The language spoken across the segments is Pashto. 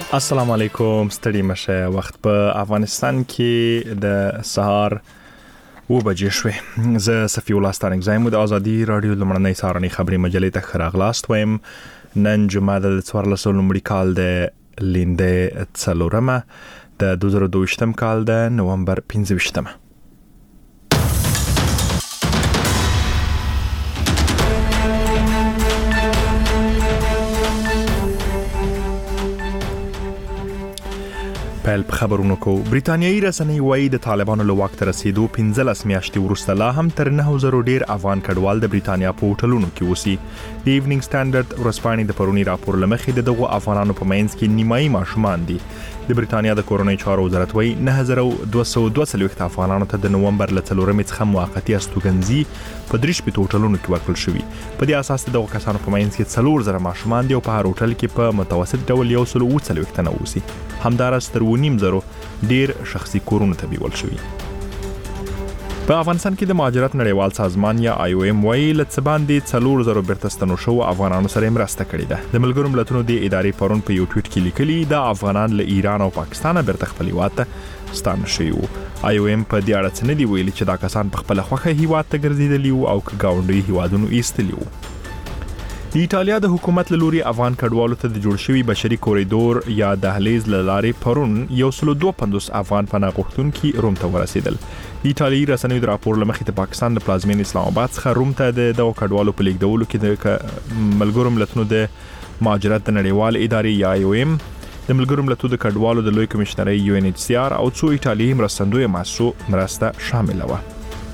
السلام علیکم، ستړي مشه. وخت په افغانستان کې د سهار 7 بجې شوې. زه صفي الله ستانکزایم د ازادي رادیو لمړنۍ سهارنۍ خبري مجلې ته خراغلاست وایم. نن جمعه د 14 لومړي کال د لیندې څلورمه د 2022 کال د نومبر 15. پیل خبرونو کو. بریتانیایی رسنۍ وایي د طالبانو له واک ته رسیدو 15 میاشتې وروسته لا هم تر 9000 ډیر افغان کډوال د بریتانیا په هوټلونو کې اوسي. د ایوننګ سټانډرډ ورځپاڼې د پرونی راپور لمخې د دغو افغانانو په منځ کې نیمایي ماشومان دي. د بریتانیا د کورنۍ چارو وزارت وایي 9242 افغانانو ته د نومبر له 4 څخه موقتی استوګنځي په دریش په هوټلونو کې ورکړل شوی. په دې اساس دغه کسانو په منځ کې 4000 ماشومان دي او په هر هوټل کې په متوسط ډول 140 تنه اوسي. همدارس تر 9.5 ډیر شخصي کورونه ته بیول شوی. په افغانستان کې د مهاجرت نړیوال سازمان یا IOM وایي لڅ باندې 4000 برتستانو شو افغانانو سره مرسته کړې ده. د ملګرو ملتونو د ادارې پرون په یو ټویټ کې لیکلي د افغانان له ایران او پاکستان برته خپل هیواد ته ستانه شوی وو. IOM په دې اړه څه نه دی ویلي چې دا کسان په خپل خوخه هیواد ته ګرځیدلی وو او ګاونډي هیوادونو ایستلی وو. د ایتالیا د حکومت له لوري افغان کډوالو ته د جوړ شوی بشري کوریډور یا دهلیز له لارې پرون 152 افغان پناه غوښتونکي روم ته ورسېدل. د ایتالیایي رسنیو د راپور لمخې د پاکستان د پلازمین اسلام آباد څخه روم ته د دغو کډوالو په لیږدولو کې د ملګرو ملتونو د مهاجرت د نړیوال ادارې یا IOM، د ملګرو ملتونو د کډوالو د لوی کمشنرۍ UNHCR او څو ایتالیایي مرستندوی مؤسسو مرسته شامل و.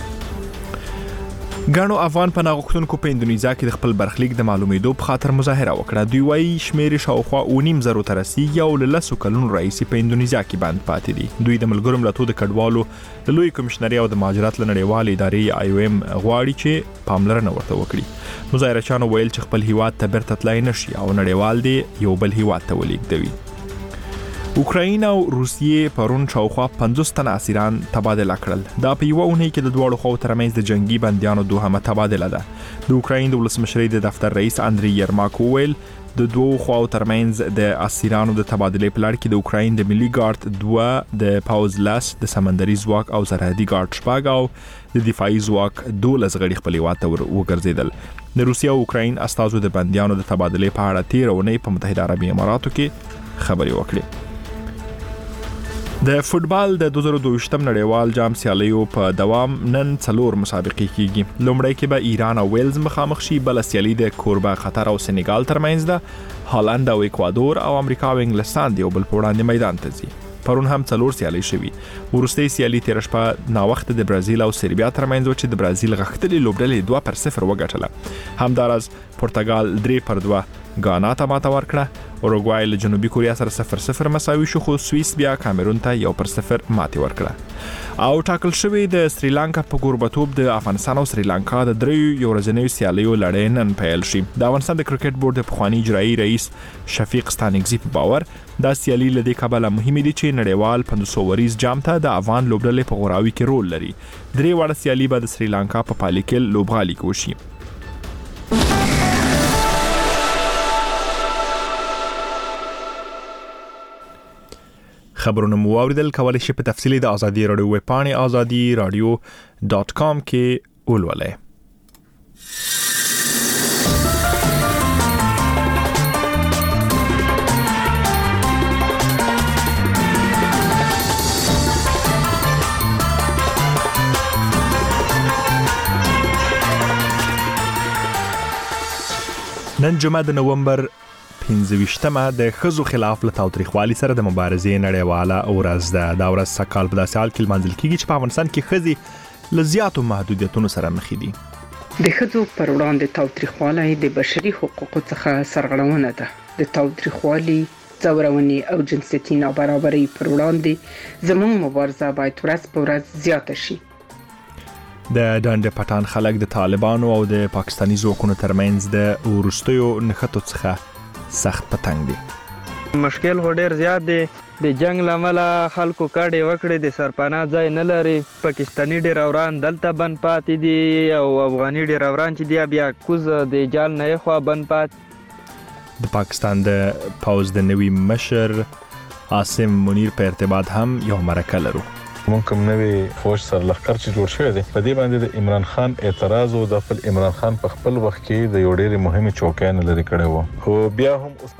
ګڼو افغان پناه غوښتونکو په اندونیزیا کې د خپل برخلیک د معلومېدو په خاطر مظاهره وکړه. دوی وایي شمیر شاوخوا 9.5 ته رسیږي او له 10 کلونو راهیسې په اندونیزیا کې بند پاتې دي. دوی د ملګرو ملتونو د کډوالو د لوی کمشنرۍ او د مهاجرت له نړیوال ادارې IOM غواړي چې پاملرنه ورته وکړي. مظاهرچیانو ویل چې خپل هیواد ته بیرته تلای نشي او نړیوال دی یو بل هیواد ته ولیږدوي. اوکراین او روسیې پرون شاوخوا 50 تنه اسیران تبادله کړل. دا په یو اونۍ کې د دوړو خو ترمنځ د جنگي بنديانو دوهمه تبادله ده. د اوکراین د ولسمشرۍ د دفتر رئیس اندری یرماک ویل د دوه خو ترمنځ د اسیرانو د تبادلې په لړ کې د اوکراین د ملي ګارد 2 د پاوز لاس د سمندري ځواک او سرحدي ګارد شپږ او د دفاعي ځواک 12 غړي خپل هیواد ته وګرځیدل. د روسیا او اوکراین استازو د بنديانو د تبادلې په اړه 13 اونۍ په متحده عربي اماراتو کې خبري وکړي. د فوتبال د 2022 نړیوال جام سیالیو په دوام نن 4 مسابقې کیږي. لومړی کې به ایران او ویلز مخامخ شي، بل سیالي د کوربه قطر او سنغال ترمنځ ده. هالند او اکوادور او امریکا او انګلستان دی بل په وړاندې میدان ته ځي. پرون هم 4 سیالي شوي. ورستۍ سیالي تیر شپه نا وخت د برازیل او سربیا ترمنځ چې د برازیل غښتلې لوبډلې 2-0 وګټله. همدارس پرتګال 3-2 غانا ته ماته ورکړه. اوروګوای له جنوبي کوریا سره 0-0 مساوي شو، خو سوئیس بیا کامرون ته 1-0 ماتې ورکړه. او ټاکل شوی د سریلانکا په کوربتوب د افغانستان او سریلانکا د دریو ورځنیو سیالیو لړۍ نن پیل شي. د افغانستان د کرکټ بورډ د پخوانی اجرایي رئیس شفیق ستانکزي په باور دا سیالي له دې کبله مهمه دي چې نړیوال 500 وریز جام ته د افغان لوبډلې په غوراوي کې رول لري. درې وړه سیالي به د سریلانکا په پالیکل لوبغالي کې وشي. خبرونه مو اوریدل. کولی شئ په تفصیلی د ازادي رادیو ویب پاڼې azadiradio.com کې ولولئ. نن جمعه د نومبر 15مه د ښځو خلاف له تاوتریخوالي سره د مبارزې نړیواله ورځ ده. دا ورځ سکهال په داسې حال کې لمانځل کیږي چې په افغانستان کې ښځې له زیاتو محدودیتونو سره مخ دي. د ښځو پر وړاندې تاوتریخوالی د بشري حقوقو څخه سرغړونه ده. د تاوتریخوالي، ځورونې او جنسیتي نابرابرۍ پر وړاندې زموږ مبارزه باید ورځ په ورځ زیاته شي. د ډنډ پټان خلک د طالبانو او د پاکستاني ځواکونو ترمنځ د ورستیو نښتو څخه سخت پتنګ دي. مشکل هو ډیر زیات دی. د جنگ لامل خلکو کډې وکړې د سرپناه ځای نه لري. پاکستاني ډیروران دلته بند پاتې دي او افغاني ډیروران چې دی بیا کوز د جال نه خو بند پات. د پاکستان د پاوز د نوي مشر عاصم منیر په ارتباط هم یو مرکه لرو. مونږ کوم نوې فوج سره لخر چې جوړ شوی دی په دې باندې د عمران خان اعتراض او د خپل عمران خان په خپل وخت کې د یو ډېر مهمه چوکۍ نه لري کړی وو او بیا هم اوس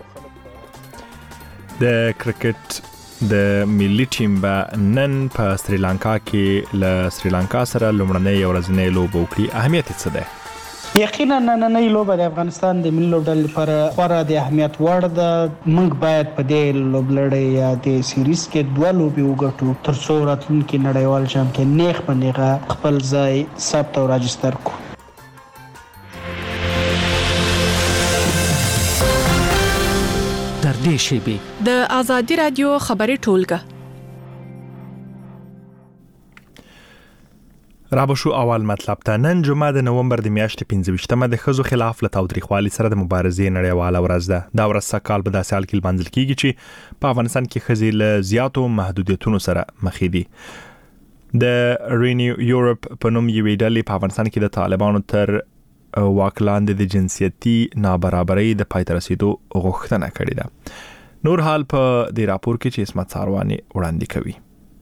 د کرکټ د ملي ټیم به نن په سریلانکا کې له سریلانکا سره لومړنۍ ورځنۍ لوبه وکړي. اهمیت څه دی؟ یقینا نننۍ لوبه د افغانستان د ملي لوبډلې لپاره خورا د اهمیت وړ ده. موږ باید په دې لوبلړۍ یا د سیریز کې دوه لوبې وګټو ترڅو راتلونکي نړیوال چمپیون نیغ په نیغه خپل ځای ثبت او راجستر کړو. در دې شیبې د آزادي رادیو خبري ټولګه رابشو اول مطلب ته. نن جمعه د نومبر د میاشتې 25مه د ښځو خلاف له تاوتریخوالي سره د مبارزې نړیواله ورځ ده. دا ورځ سکهال په داسې حال کې لمانځل کیږي چې په افغانستان کې ښځې له زیاتو محدودیتونو سره مخ دي. د رینیو یورپ په نوم یوې ډلې په افغانستان کې د طالبانو تر واک لاندې د جنسیتي نابرابرۍ د پای ته رسیدو غوښتنه کړې ده. نور حال په دې راپور کې چې اسمت ساروانی وړاندې کوي.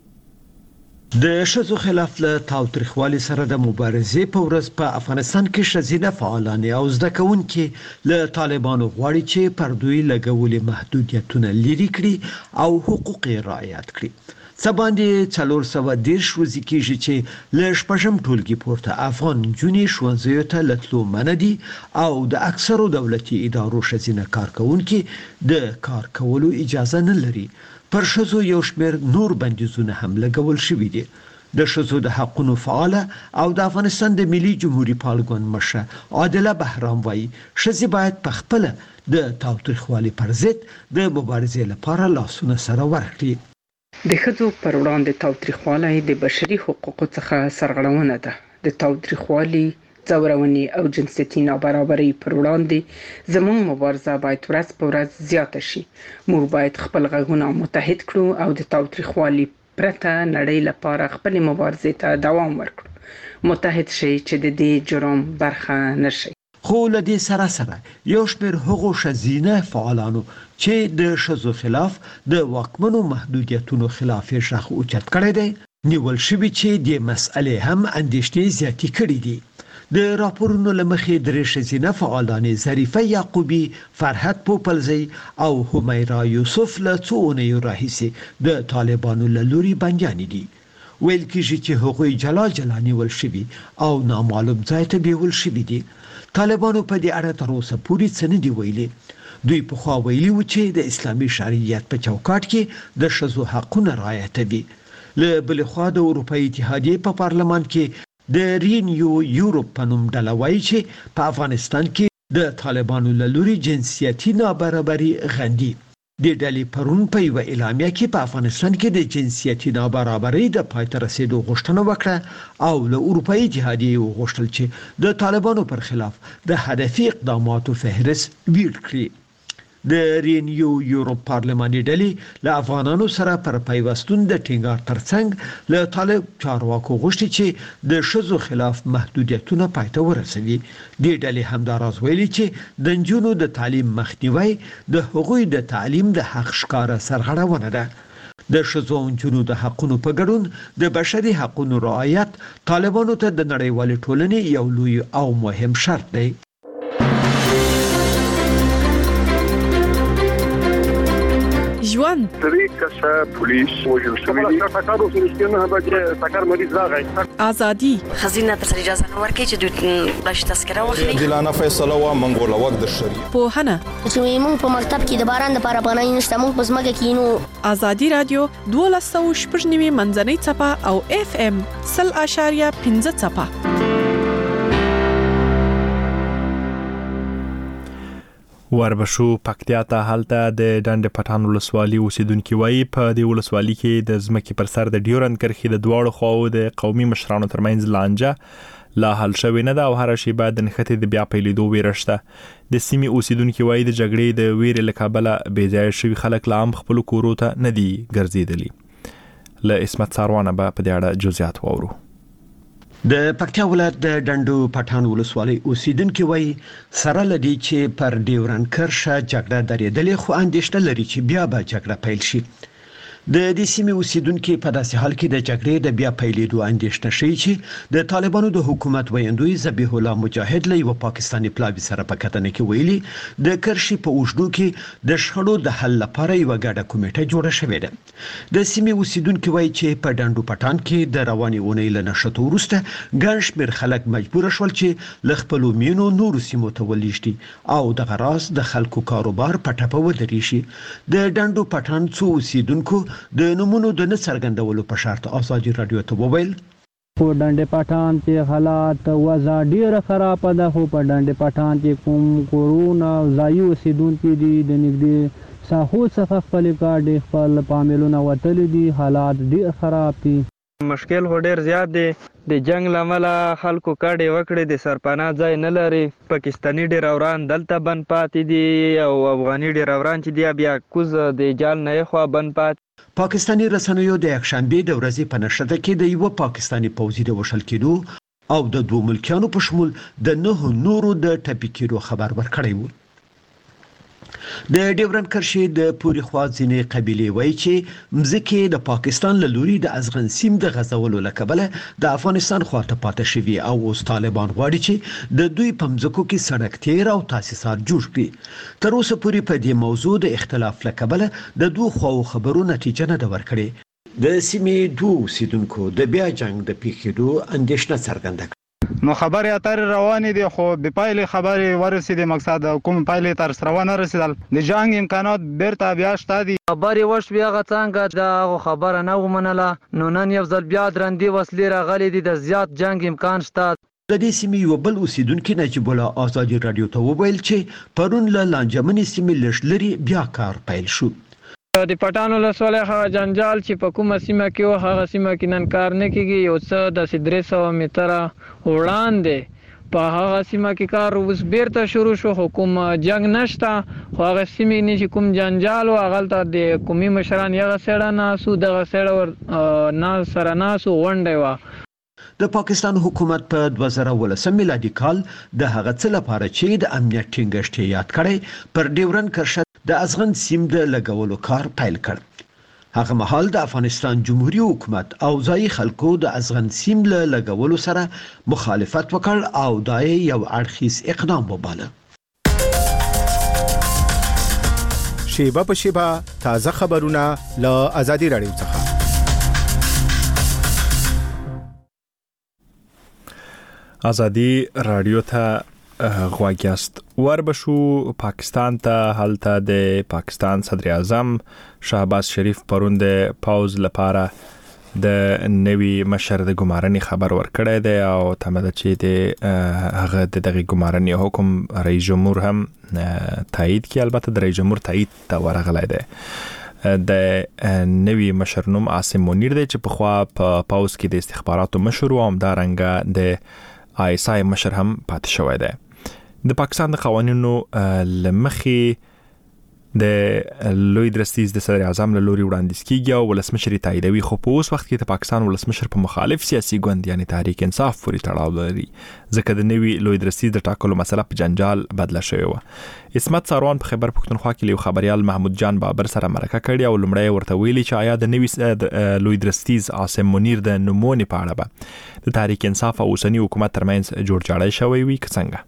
د ښځو خلاف له تاوتریخوالي سره د مبارزې په ورځ په افغانستان کې ښځینه فعالان او زده کوونکي له طالبانو غواړي چې پر دوی لګولې محدودیتونه لرې کړي او حقوق یې رعایت کړي. سباندې 410 ورځې کېږي چې له شپږم ټولګي پورته افغان نجونې ښوونځیو ته له تلو منع دي او د اکثرو دولتي ادارو ښځینه کارکونکي د کار کولو اجازه نه لري. پر ښځو یو شمېر نور بندیزونه هم لګول شوي دي. د ښځو د حقوقو فعاله او د افغانستان د ملي جمهوریت پالګون مشره عادله بهرام وایي ښځې باید په خپل د تاوتریخوالي پر ضد د مبارزې لپاره لاسونه سره ورکړي. د ښځو پر وړاندې تاوتریخوالی د بشري حقوقو څخه سرغړونه ده. د تاوتریخوالي ځورونې او جنسیتي نابرابرۍ پر وړاندې زموږ مبارزه باید ورځ په ورځ زیاته شي. موږ باید خپل غږونه متحد کړو او د تاوتریخوالي پرته نړۍ لپاره خپل مبارزې ته دوام ورکړو. متحد شي چې د دې جرم برخه نشي. خو له دې سره یو شمېر هغو ښځینه فعالانو چې د ښځو خلاف د واکمنو محدودیتونو خلاف یې غږ اوچت کړی دی نیول شوي چې د مسئلې هم اندېښنې زیاتې کړې دي. د راپورونو لمخې درې ښځینه فعالانې ظریفه یعقوبی، فرحت پوپلزی او همیرا یوسف له څو اونیو راهیسې د طالبانو له لوري بندیانې دي. ویل کېږي چې هغوی جلا نیول شوي او نامعلوم ځای ته بیول شوي دي. طالبانو په دې اړه تر اوسه پورې څه نه دي ویلي. دوی پخوا ویلي و چې د اسلامي شریعت په چوکاټ کې د ښځو حقونه رعایتوي. له بلې خوا د اروپایي اتحادیې په پارلمان کې د رینیو یورپ په نوم ډله وایي چې په افغانستان کې د طالبانو له لوري جنسیتي نابرابري غندي. د ډلې پرون په یو اعلامیه کې په افغانستان کې د جنسیتي نابرابرۍ د پای ته رسیدو غوښتنه وکړه او له اروپایي اتحادیې وغوښتل چې د طالبانو پر خلاف د هدفي اقداماتو فهرست ویل کړي. د رینیو یورپ پارلماني ډلې له افغانانو سره پر پیوستون د ټینګار ترڅنګ له طالب چارواکو غوښتي چې د ښځو خلاف محدودیتونه پای ته ورسوي. د ډلې همداراز ویلي چې د نجونو د تعلیم مخنیوي د هغوی د تعلیم د حق ښکاره سرغړونه ده. د ښځو او نجونو د حقونو په ګډون د بشري حقونو رعایت طالبانو ته د نړیوالې ټولنې یو لوی او مهم شرط دی. ژوند طریقه پولیس وجل شوی دی تاکارو سنشتنه به تاکار مریض راغی ازادي خزینه تر اجازه نه ورکړي چې دوی بلش تذکره واخلي. دلانه فیصله و منګول وخت د شریعت پوهنه چې موږ په مکتب کې د باران لپاره پناه نشته موږ په ځمکه کې نو. آزادي رادیو 12.9 منځنۍ چپه او FM 0.15 چپه. وربشو پکتیا ته هلته د ډنډ پټان ولسوالي اوسیدونکو وایي په دې ولسوالي کې د ځمکې پر سر د ډیورند کرښې د دواړو خواو د قومي مشرانو ترمنځ لانجه لا حل شوې نه ده او هر شی باید د نښتې د بیا پیلېدو ویره شته. د سیمې اوسیدونکو وایي د جګړې د ویرې له کبله بې ځایه شوي خلک لا هم خپلو کورو ته نه دي ګرځېدلي. له اسمت ساروانه به په دې اړه جزئیات واورو. د پکتیا ولایت د ډنډو پټان ولسوالۍ اوسیدونکو وایي سره لدی چې پر ډیورند کرښه جګړه درېدلې خو اندېښنه لري چې بیا به جګړه پیل شي. د دې سیمې اوسیدونکو په داسې حال کې د جګړې د بیا پیلېدو اندېښنه شي چې د طالبانو د حکومت ویاندوی ذبیح الله مجاهد له یو پاکستاني پلاوي سره په کتنه کې ویلي د کرشي په اوښدو کې د شخړو د حل لپاره یو ګډه کمیټه جوړه شوې ده. د سیمې اوسیدونکو وایي چې په ډنډو پټان کې د رواني اونۍ له نشټو وروسته ګڼ شمېر خلک مجبور شول چې له خپلو مینو نورو سیمو ته ولېږدي او دغه راز د خلکو کاروبار په ټپه ودرې شي. د ډنډو پټان څو اوسیدونکو د نمونو د نه څرګندولو په شرط ازادي رادیو ته وویل په ډنډ پټان کې حالات وضع ډیره خراب ده. خو په ډنډ پټان کې کوم کورونا ځای اوسیدونکو دي د نږدې ساحو څخه خپل کار خپل پاملونه وتل دي. حالات ډیر خراب دي. مشکل هو ډیر زیات دی. د جنگ لامل خلکو کډې وکړې د سرپناه ځای نه لري. پاکستاني ډیروران دلته بند پاتې دي او افغاني ډیروران چې دی بیا کوز د جال نه خو بند پاتې. پاکستاني رسنیو د یکشنبه د ورځې په نشته کې د یو پاکستاني پوځي د وشل کېدو او د دوه ملکیانو په شمول د 9 نورو د ټپي کېدو خبر ورکړی و. د ډیورن کرښې د پوري خوا ځینې قبيلې وایي چې مځکه د پاکستان له لوري د ازغن سیم د غزولو لکبله د افغانستان خواته پاتې شوی او اوس طالبان غواړي چې د دوی په مځکو کې سړک تیر او تاسیسات جوړ کړي. تر اوسه پورې په دې موضوع د اختلاف لکبله د دوه خواو خبرو نتیجه نه ده ورکړې. د سیمې دوه اوسیدونکو د بیا جنگ د پیښېدو اندېښنه څرګنده کړه. نو خبرې اترې روانې دي خو به پایلې خبرې ورسېدې مقصد کوم پایلې تر سره ونه رسیدل. د جنگ امکانات بیرته بیا شته دي. خبرې وشوې هغه څنګه دا خبره نه ومنله. نو نن یو ځل بیا درندې وسلې راغلي دي. د زیات جنگ امکان شته. د دې سیمې یو بل اوسیدونکو نجیب الله ازادي رادیو ته وویل چې پرون له لانجمنې سیمې لږ لري بیا کار پیل شو. د پټانو له سوالې هغه جنجال چې په کومه سیمه کې و هغه سیمه کې نن کار نه کیږي. یو څه د 300 متره وړاندې په هغه سیمه کې کار اوس بیرته شروع شو. حکوم جنگ نشته خو هغه سیمه نه چې کوم جنجال او هغه ته د قومي مشران یغه سړه ناسو دغه سړه نه سره ناسو غونډه و. د پاکستان حکومت په 2018 میلادي کال د هغه څه لپاره چې د امنیت ټینګښت یاد کړي پر ډیورن کرښه د ازغن سیم د لګولو کار پیل کړ. هغه مهال د افغانستان جمهوریت حکومت او ځای خلکو د ازغن سیم له لګولو سره مخالفت وکړ او دای یو اړخیز اقدام وباله. شیبه په شیبه تازه خبرونه له ازادي رادیو څخه. ازادي رادیو ته غواګیاست. وربشو پاکستان ته هلته د پاکستان صدر اعظم شهباز شریف پرون د پاوز لپاره د نوی مشر د ګمارنې خبر ورکړی دی او تمه چې د هغه دغه ګمارنې حکم رئیس جمهور هم تایید کړي. البته د رئیس جمهور تایید ته ورغلی دی. د نوی مشر نوم عاصم منیر دی چې په خوا په پاوز کې د استخباراتو مشر او همدارنګه د ISI مشر هم پاتې شوی دی. د پاکستان د قوانینو لمخې د لوی درستیز د صدر اعظم له لوري وړاندیز کیږي او ولسمشر تاییدوي. خو په اوس وخت کې د پاکستان ولسمشر په مخالف سیاسي ګوند یعنی تحریک انصاف پورې تړاو لري ځکه د نوی لوی درستیز د ټاکلو مسله په جنجال بدله شوې و. اسمت ساروان په خبر پښتونخوا کې یو خبريال محمود جان بابر سره مرکه کړې او لمړی ورته ویلي چې آیا د نوی لوی درستیز عاصم منیر د نمونه په اړه به د تحریک انصاف او اوسنی حکومت ترمنځ جوړ جاړی شوی وي که څنګه؟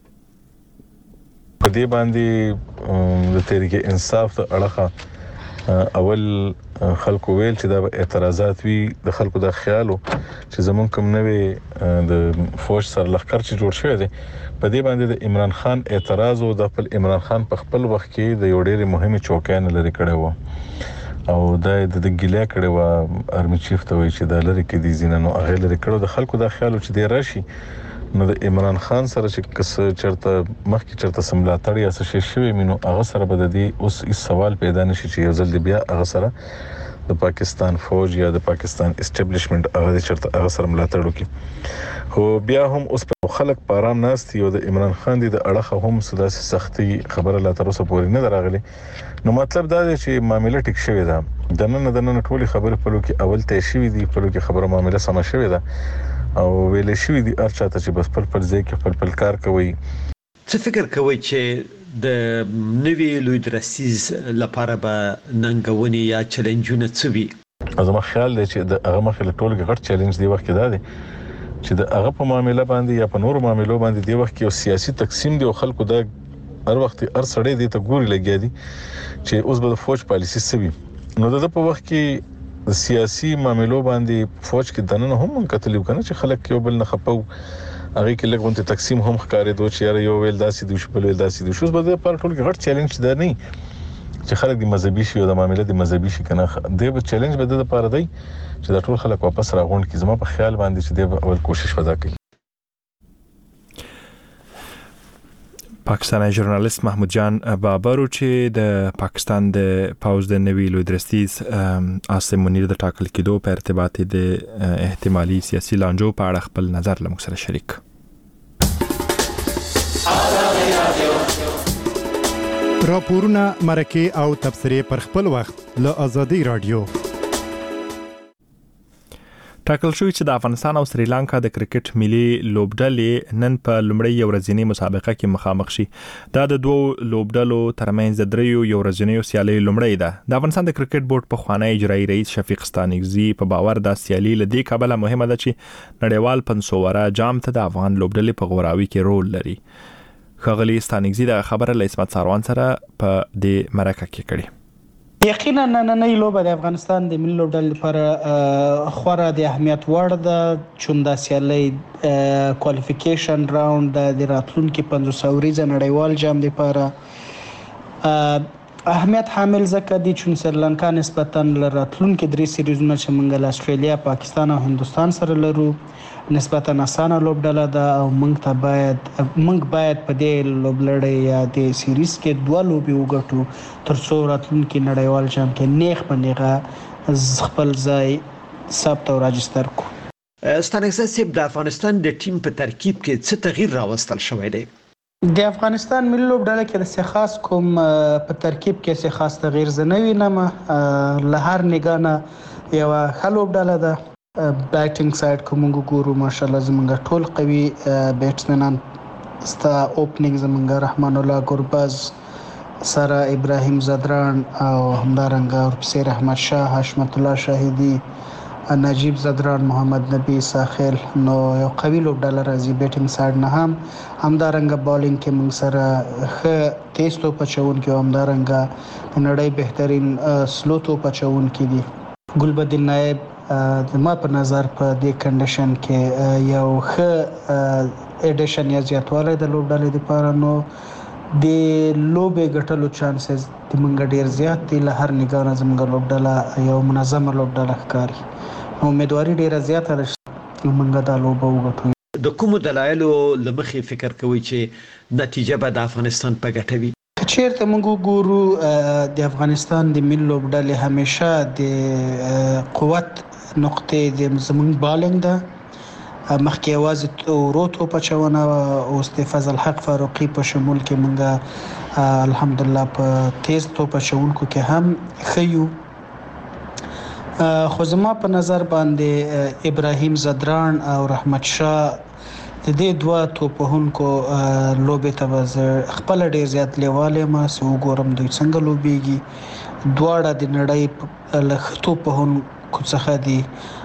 په دې باندې د تحریک انصاف ته اړه اول خلکو ویل چې دا اعتراضات وی د خلکو د خیالو چې زمون کوم نوې د فوج سره لخر چې جوړ شوی دی په دې باندې د عمران خان اعتراض او د خپل عمران خان په خپل وخت کې د یو ډېر مهمه چوکۍ لري کړی و او دا د ګیلا کړی و ارمی چیف ته وی چې د لری کې دي زینانو هغه لري کړو د خلکو د خیالو چې دی راشي نو د عمران خان سره چې کس چرته مخکې چرته سملاتړ یا څه شي مينو هغه سره بد دي اوس هیڅ سوال پیدا نشي چې یو ځل بیا هغه سره د پاکستان فوج یا د پاکستان اسټابلیشمنت هغه چرته هغه سره ملاتړ وکړي. خو بیا هم اوس په خلک پارام ناست یو د عمران خان دی د اړه هم سداسي سختي خبره لا تر اوسه پورې نه دراغلي. نو مطلب دا دی چې معاملې ټیک شوی ده د نن ټولي خبره په لوکي اول ته شوی دی په لوکي خبره معاملې سم شوی ده او ویل شوی دی ارچاته چې بس پر ځای کې پر کار کوي. څه فکر کوي چې د نوی لوی درستیز لپاره به ننګونی یا چیلنجونه څه وي؟ زما خیال دی چې د هغه مخې له ټولو کې غټ چیلنج دی وخت کې دا دی چې د هغه په معاملې باندې یا په نورو معاملو باندې دی وخت کې یو سیاسي تقسیم دی او خلکو دا هر وخت هر سړی دی ته ګوري لګیا دي چې اوس به د فوج پالیسی سوي نو د په وخت کې د سیاسي معاملو باندې فوج کې دنه هم کتلی کنه چې خلک یو بل نه خپو هغه کې لګونته تقسیم هم ښکارې دوه چې یو ویل داسې دی شو بل ویل داسې دی شو به په ټول کې غټ چیلنج ده نه چې خلک د مذهبي شي او د معاملې د مذهبي شي کنه د چیلنج به د لپاره دی چې د ټول خلک واپس راغون کی زما په خیال باندې چې د اول کوشش ودا کوي. پاکستانی ژورنالیست محمود جان بابر چې د پاکستان د پاوز د نوی لوی درستیز عاصم منیر د ټاکل کېدو په ارتباط د احتمالي سیاسي لانجو په اړه خپل نظر لمو سره شریک. راپورونه مرکه او تبصره پر خپل وخت له آزادي رادیو. ټاکل شوی چې د افغانستان او سریلانکا د کرکټ ملي لوبډلې نن په لومړی ورځنی مسابقه کې مخامخ شي. دا د دوو لوبډلو ترمنځ د دریو ورځنیو سیالۍ لومړی ده. د افغانستان د کرکټ بورډ په خوانی اجرایی رئیس شفیق ستانکزی په باور د سیالۍ لدی کابل مهمه ده چې نړیوال پنسوره جام ته د افغان لوبډلې په غوراوي کې رول لري. خغلی ستانکزی د خبره له اسمت ساروان سره په دې مرکه کې کړي. یقینا نننۍ لوبه د افغانستان د ملي لوبډلې لپاره خورا د اهمیت وړ ده چون د سیالۍ کوالیفیکیشن راوند د راتلونکي 500 ورځې نړیوال جام لپاره اهمیت حامل ځکه دی چون سریلانکا نسبتا راتلونکي 3 سیریزونه چې موږ له استرالیا، پاکستان او هندوستان سره لرو نسبتا اسانه لوبډله ده او موږ باید په دې لوبلړۍ یا د سیریز کې 2 لوبې وګټو ترڅو راتلونکي نړیوال جام کې نیغ په نیغه خپل ځای ثبت او راجستر کو. ستانکزی صاحب د افغانستان د ټیم په ترکیب کې څه تغییر راوستل شوی دی؟ د افغانستان ملي لوبډله کې د خاص کوم په ترکیب کې څه خاص تغییر زه نه وینم. له هر نگاه نه یو ښه لوبډله ده. بیټینګ سایډ کوم ګورو ماشاءالله زمونږ ټول قوي بیټسمنان ستا اوپننګ زمونږ رحمان الله ګربز سره ابراهیم زدران او همدارنګه ورپسې رحمت شاه، حشمت الله شاهدی، نجیب زدران، محمد نبی ساخیل. نو یو قوي لوبډله راځي بیټینګ سایډ نه همدارنګه بالینګ کې موږ سره ښه تیز توپ اچونکي او همدارنګه نړۍ بهترین سلو توپ اچونکي دي. ګلبدین نایب ما په نظر په دې کنډیشن کې یو ښه اډیشن یا زیاتوالی د لوبډلې لپاره نو د لوبې ګټلو چانسز د موږ ډیر زیات دي. له هر نگاه نه زموږ لوبډله یو منظمه لوبډله ښکاري. امیدواري ډیره زیاته ده چې موږ دا لوبه وګټو. د کومو دلایلو له مخې فکر کوي چې نتیجه به د افغانستان په ګټه وي؟ چیرته موږ ګورو د افغانستان د ملي لوبډلې همیشه د قوت نقطې د زمون بالینګ ده. مخکې یوازې ورو توپ اچونه او د فضل حق فاروقي په شمول کې موږ الحمدلله په تیز توپ اچونکو کې هم خيو. خو زما په نظر باندې ابراهیم زدران او رحمت شاه د دې 2 توپونکو لوبې ته خپل ډیر زیات لیواله ما سو ګورم دوی څنګه لوبيږي. دواړه د نړۍ له توپونکو څخه دي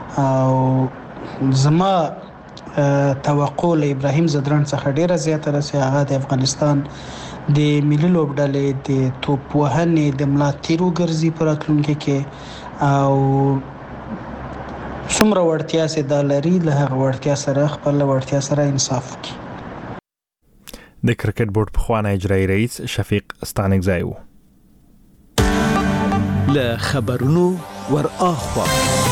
او زما توقع له ابراهیم زدران څخه ډیره زیاته رسي. هغه د افغانستان د ملي لوبډلې د توپ وهنې د ملا تیرو ګرځي پر راتلونکي کې او څومره وړتیا سي د لري له هغه وړتیا سره خپل وړتیا سره انصاف کوي. د کرکټ بورډ په خوانی اجرایی رئیس شفیق ستانکزی و. له خبرونو ور اخوا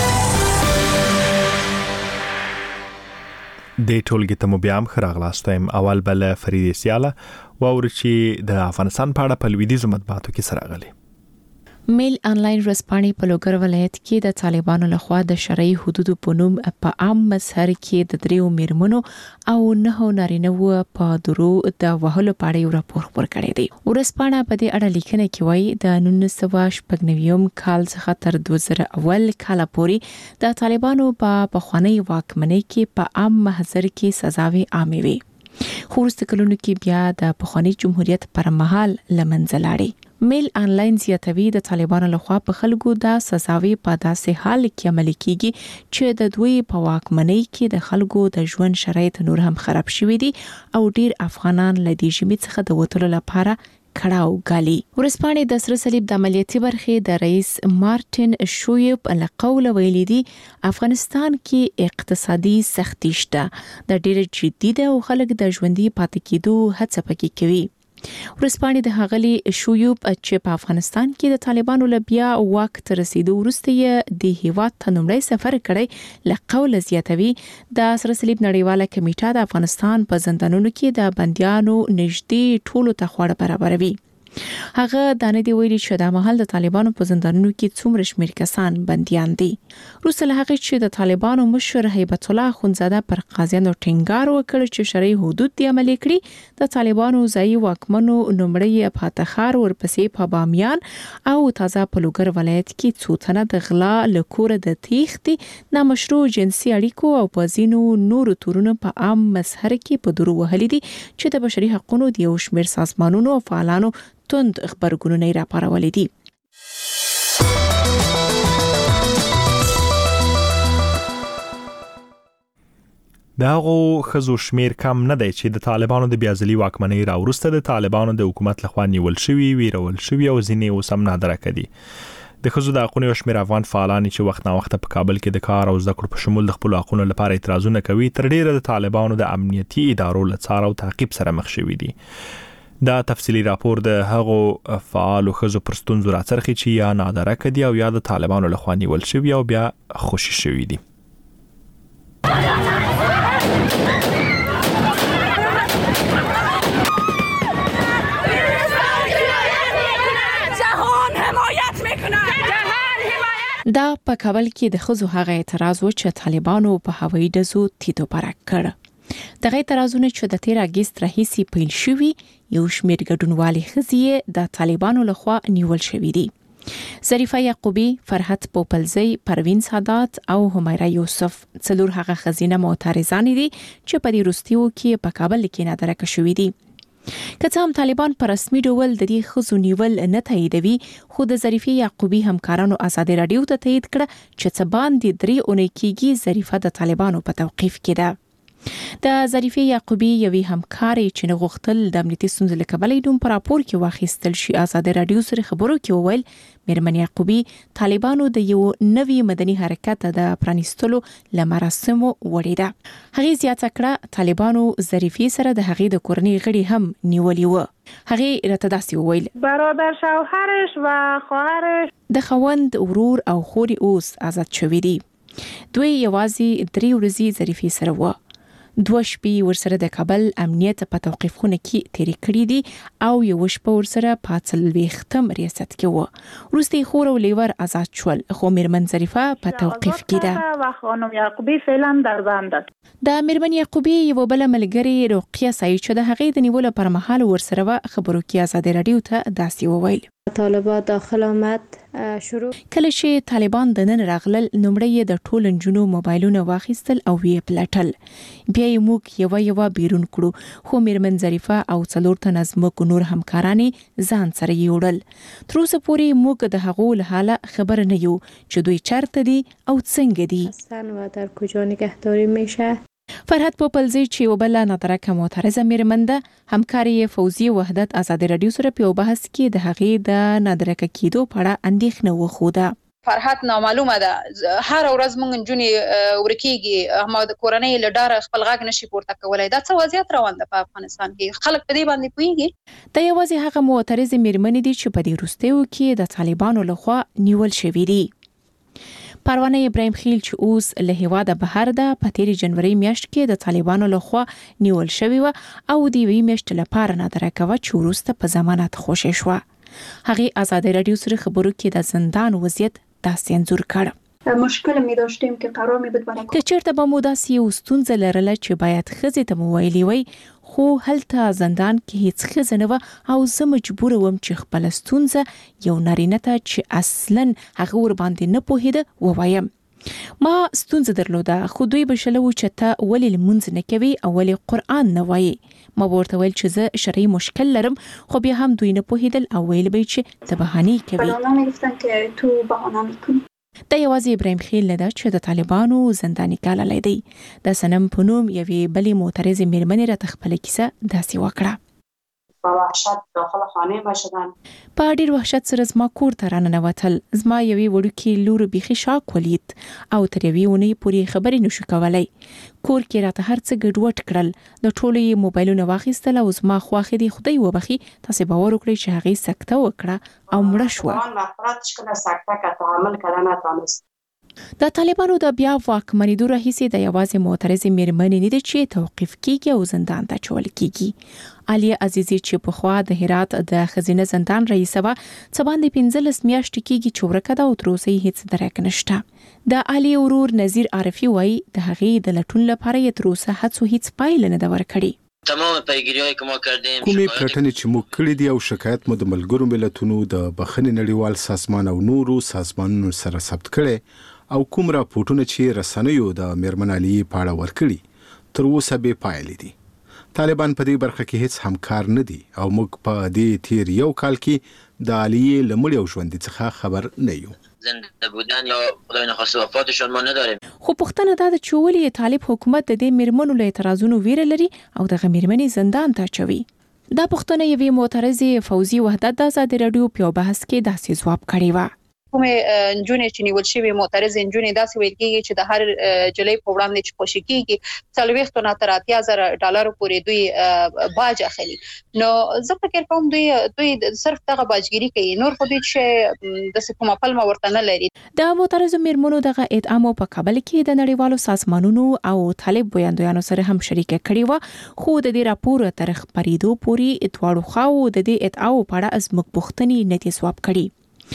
د ټولګي ته مو بیا هم خراغلاستم. اول بل فرید سیاله وورچی د افغانستان په اړه په لویدیزو مطبوعاتو کې سره غلي. میل انلاین رسپانې په لوګر ولایت کې د طالبانو لخوا د شرعي حدودو په نوم په عام مسحر کې د 3 میرمنو او 9 نارینه‌و په درو د وهلو په اړه یو راپور خپور کړی دی. ورسپانه په دې اړه لیکنه کوي د 1999 کال څخه تر 2001 کال پورې د طالبانو په خوانی واکمنۍ کې په عام محضر کې سزاوي عامې وي. خو وروسته کلونو کې بیا د پخوانی جمهوریت پر مهال لمنځه لاړې. میل انلاین زیاتوي د طالبانو لخوا په خلکو د سزاوي په داسې حال کې عملي کیږي چې د دوی په واکمنۍ کې د خلکو د ژوند شرایط نور هم خراب شوي دي او ډیر افغانان له دې ژمي څخه د وټلو لپاره کړهو غالي. ورسپانې د سره صلیب د عملیاتي برخې د رئیس مارټین شویب له قوله ویلي دي افغانستان کې اقتصادي سختي شته، د ډېر جدي ده او خلک د ژوندۍ پاتې کېدو هڅه پکې کوي. ورسپانې د هغلي شویب چې په افغانستان کې د طالبانو له بیا واک ته رسیدو وروسته یې د هیواد ته لومړی سفر کړی له قوله زیاتوي د سره صلیب نړیواله کمیټه د افغانستان په زندانونو کې د بنديانو نږدې ټولو ته خواړه برابروي. هغه دانه دی ویلي چې د محل د طالبانو په زندانونو کې څومره شمېر کسان بنديان دي. روسه له هغه چې د طالبانو مشر هیبت الله خونزاده پر قاضیانو ټینګار وکړ چې شرعي حدود دی عملي کړي، د طالبانو ځایي واکمنو نومړی پاتخار ورپسې په بامیان او تازه په لوګر ولایت کې څو تنه د غلا لکور د تیښتې نامشروع جنسي اړیکو او په ځینو نورو تورونو په عام مسحر کې په درو وهلي دي چې د بشري حقوقو د یو شمېر سازمانونو او فعالانو توند خبرګونونه راپارولې دي. دغه خزو شمیر کم نه دی چې د طالبانو د بیازلي واکمنۍ راوروسته د طالبانو د حکومت لخوا نیول شوی ویرول شوی او ځینې اوس هم نادره کړي. د خزو د حقوقو شمیر افغان فعالان چې وخت نا وخت په کابل کې د کار او زده کړو په شمول د خپل حقوقو لپاره اعتراضونه کوي، تر ډیره د طالبانو د امنیتي ادارو له څار او تعقیب سره مخ شوي دي. دا تفصیلی راپور د هغو فعالو خزو پر ستونزو راڅرخي چې یا نادره کدي او یا د طالبانو لخوا نیول شوی او بیا خوشي شوی دي. دا په کابل کې د خزو هغه اعتراض و چې طالبانو په هوایي ډزو تیتو پرک کړ. دغه اعتراضونه چې د 13 اگست راهیسې پیل شوي یو شمېر ګډونوالي خزي د طالبانو لخوا نیول شوي دي. ظریفه یعقوبی، فرحت پوپلزی، پروین سادات او همیرا یوسف څلور هغه خزینه معترضان دي چې په دې وروستیو کې په کابل کې نادره شوي دي. که هم طالبان په رسمي ډول د دې خزو نیول نه تاییدوي، خو د ظریفه یعقوبی همکارانو آزادي رادیو ته تایید کړ چې څه باندې 3 اونۍ کېږي ظریفه د طالبانو په توقیف کې ده. د ظریفه یعقوبی یوې همکاري چې نه غوښتل د امنیتي ستونزو له کبله دوم پر راپور کې واخیستل شي آزاد رادیو سره خبرو کې وویل میرمن یعقوبی طالبانو د یو نوي مدني حرکت د پرانیستلو لمراسمو وړي ده. هغه زیاته کړه طالبانو ظریفه سره د هغې د کورنۍ غړي هم نیولي و. هغه راته داسې وویل برادر شوهرش و خواهرش د خوند ورور او خوري اوس آزاد شوي دي. دوی یوازې 3 ورځې ظریفه سره و. 2 شپې ورسره د کابل امنیت په توقیف خونه کې تیرې کړې دي او یو شپه ورسره په څلوېښتم ریاست کې و. وروسته خور او لیور آزاد شول، خو میرمن ظریفه په توقیف کې ده و خانم یعقوبی فعلا در بند ده. د میرمن یعقوبی یو بل ملګری رقیه سعید چې د هغې د نیولو پر مهال ورسره و خبرو کې آزاد رادیو ته داسې وویل طالبان داخل آمد شروع کله چې طالبان د نن راغلل نومړی د ټول نجونو موبایلونه واخیستل او وی پلټل، بیا یې موږ یو بیرون کړو، خو میرمن ظریفه او څلور تنه زموږ نور همکارانې ځان سره یوړل. تر اوسه پورې موږ د هغو له حاله خبر نه یو چې دوی چرته دي او څنګه دي و در کجا نگهداری میشه. فرحت پوپلزی چې وبله نادره معترضه میرمن ده، همکاري فوزي وحدت آزاد رادیو سره په بحث کې د هغې د نادره کېدو په اړه اندېښنه وښوده. فرحت نامعلومه ده، هر ورځ مونږ جونې ورکیږي، ما د کورنۍ له ډاره خپل غږ نشي پورته کولای. دا څه وضعیت روان ده په افغانستان کې؟ خلک په دې باندې پوهیږي؟ دا یوازې هغه معترضه میرمنې دي چې په دې وروستیو کې د طالبانو لخوا نیول شوي دي. پروانه ابراهیم خیل چې اوس له هیواده بهر ده په 13 جنوري میاشت کې د طالبانو لخوا نیول شوی و او د وی میاشت لپاره نادره کوي چې وروسته په ضمانت خوشی شو. هغه آزاد رادیو سره خبرو کې د زندان وضعیت داسې انځور کړ. مشکل می داشتیم که قرار می بود برای که چرته به مودا سیوستون زلرله چې باید خزه ته موایلی وي، خو هلته زندان کې هیڅ خزه نه و او زه مجبور وم چې خپل ستونزه یو نارینه ته چې اصلاً هغه ور باندې نه پوهیده ووایم. ما ستونزه درلوده خو دوی بشلو چې ته ولې لمونځ نه کوي او ولې قرآن نه وایي. ما ورته ویل چې زه شرعي مشکل لرم، خو بیا هم دوی نه پوهیدل او ویل به چې ته بهانې کوي. دا یوازې ابراهیم خیل نه ده چې د طالبانو زنداني کاللی دی. د سنم په نوم یوې بلې معترضې میرمنې راته خپله کیسه داسې وکړه. با وحشت داخل خانه ما شدن. په ډیر وحشت سره زما کور ته راننوتل. زما یوې وړوکې لور بیخي شاک ولید او تر یوې اونۍ پورې خبرې نشو کولی. کور کې راته هر څه ګډوډ کړل. د ټولو یې موبایلونه واخیستل او زما خواښې دې خدای وبخي تاسې باور وکړئ چې هغې سکته وکړه او مړه شوه. د طالبانو د بیا واکمنېدو راهیسې د یوازې معترضې میرمنې نه دي چې توقیف کیږي او زندان ته اچول کیږي. عالیه عزیزي چې پخوا د هرات د ښځینه زندان رئیسه وه، څه باندې 15 میاشتې کیږي چې ورکه ده او تر اوسه یې هیڅ درک نشته. د عالیه ورور نظیر عارفي وایي د هغې د لټون لپاره یې تر اوسه هڅو هیڅ پایله نه ده ورکړې. تمام پیگیری‌هایی که ما کردیم، کومې پلټنې چې موږ کړې دي او شکایت مو د ملګرو ملتونو د بخښنې نړیوال سازمان او نورو سازمانونو سره ثبت کړي او کوم راپورټونه چې رسنیو د میرمن عالیه په اړه ورکړي تر اوسه بې پایلې دي. طالبان په دې برخه کې هیڅ همکار نه دي او موږ په دې تیر یو کال کې د عالیه له مړي او ژوندي څخه خبر نه یو. زنده بودن یا خدای نخواسته وفاتشون ما نداریم. خو پوښتنه دا ده چې ولې طالب حکومت د دې میرمنو له اعتراضونو ویره لري او دغه میرمنې زندان ته اچوي. دا پوښتنه یوې معترضې فوزي وحدت د ازادي راډیو په بحث کې داسې ځواب کړی و. کومې نجونې چې نیول شوي معترض نجونې داسې ویل کېږي چې د هر جلۍ په وړاندې چې خوشي کېږي 40 نه تر 80,000 ډالر پورې دوی باج اخلي. نو زه فکر کوم دوی صرف دغه باجګيري کوي، نور خو دوی چې د کومه پلمه ورته نه لري. د معترض میرمنو دغه ادعا په کابل کې د نړیوالو سازمانونو او طالب ویاندویانو سره هم شریکه کړې و، خو د دې راپور تر خبرېدو پورې اتواړو خواو د دې ادعاو په اړه ازمک پوښتنې نه دي ځواب کړي.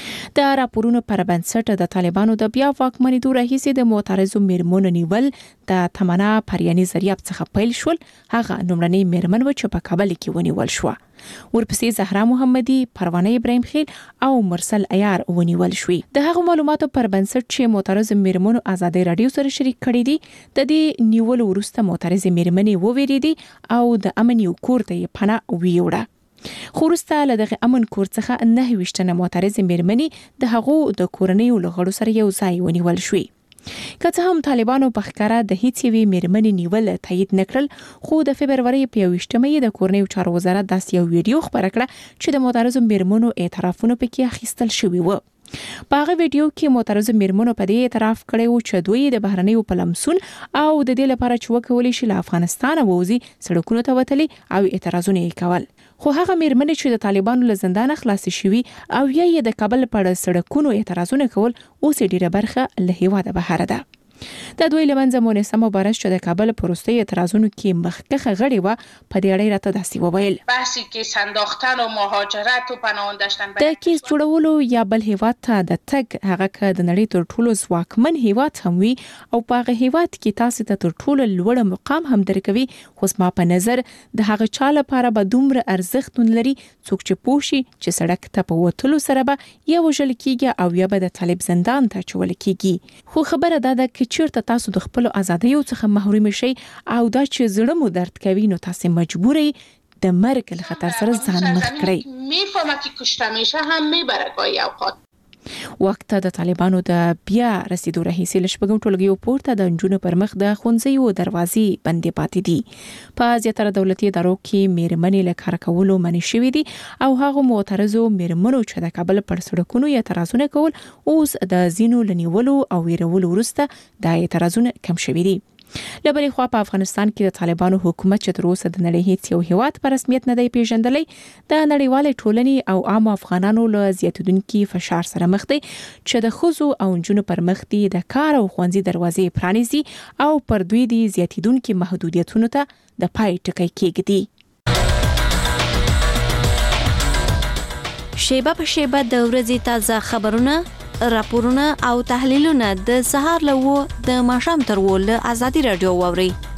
د راپورونو پر بنسټ د طالبانو د بیا واکمنېدو راهیسې د معترضو میرمنو نیول د تمنا پریاني ذریعہ څخه پیل شول. هغه لومړنۍ میرمن و چې په کابل کې ونیول شو. ورپسې زهرا محمدي، پروانه ابراهیم خیل او مرسل عیار ونیول شوې. د هغو معلوماتو پر بنسټ چې معترض میرمنو ازادي راډیو سره شریک کړي دي، د دې نیول وروسته معترض میرمنې وویریدي او د امن یو کور ته یې پناه ویوړه. خو وروسته له دغه امن کور څخه 29 معترضې میرمنې د هغو د کورنیو له غړو سره یو ځای ونیول شوې. که څه هم طالبانو په ښکاره د هیڅ یوې میرمنې نیول تایید نه کړل، خو د فبرورۍ په 21مې د کورنیو چارو وزارت داسې یو ویډیو خپره کړه چې د معترضو میرمنو اعترافونه پکې اخیستل شوي وو. په هغه ویډیو کې معترضو میرمنو په دې اعتراف کړی و چې دوی د بهرنیو په لمسون او د دې لپاره چې وکولی شي له افغانستان ووځي سړکونو ته وتلي او اعتراضونه یې کول. خو هغه میرمنې چې د طالبانو له زندانه خلاصې شوي او یا د کابل په سړکونو اعتراضونه کول، اوس ډیره برخه له هیواده بهر ده. د دوی لمنځه مونسه مبارز چې د کابل پروستي اعتراضونو کې مخکخه غړي و په دې اړه راته داسې وویل. بحثی کې سنداختن او مهاجرت او پناه داشتن د کیس جوړولو یا بل هیواد ته د تګ هغه که د نړۍ تر ټولو ځواکمن هیواد هم وي او په هغه هیواد کې تاسو ته تر ټولو لوړ مقام هم درکوي، خو زما په نظر د هغه چا لپاره به دومره ارزښت لري څوک چې پوه شي چې سړک ته په وتلو سره به یا وژل کیږي او یا به د طالب زندان ته اچول کیږي. خو خبره دا ده چې چیرته تاسو د خپل ازادیو څخه محروم شئ او دا چې زړه مو درد کوي، نو تاسو مجبور یې د مرګ له خطر سره ځان مخ کړئ. میفهمه که کشته میشه هم میبره گاهی اوقات. وخت د طالبانو د بیا رسیدو راهیسې له شپږم ټولګیو پورته د نجونو پر مخ د ښوونځیو دروازې بندې پاتې دي. په زیاتره دولتي ادارو کې میرمنې له کار کولو منع شوې دي او هغو معترضو میرمنو چې د کابل پر سړکونو اعتراضونه کول، اوس د ځینو له نیولو او ویرولو وروسته د اعتراضونه کم شوي دي. له بلې خوا په افغانستان کې د طالبانو حکومت چې تر اوسه د نړۍ هیڅ یو هیواد په رسمیت نه دی پیژندلی، د نړیوالې ټولنې او عامو افغانانو له زیاتېدونکي فشار سره مخ دی چې د ښځو او نجونو پر مخ دي د کار او ښوونځي دروازې پرانیزي او پر دوی دي زیاتېدونکي محدودیتونو ته د پای ټکی کېږدي. شیبه په شیبه د ورځې تازه خبرونه، راپورونه او تحلیلونه د سهار له 9 د ماښام تر 10 له ازادي راډیو واوري.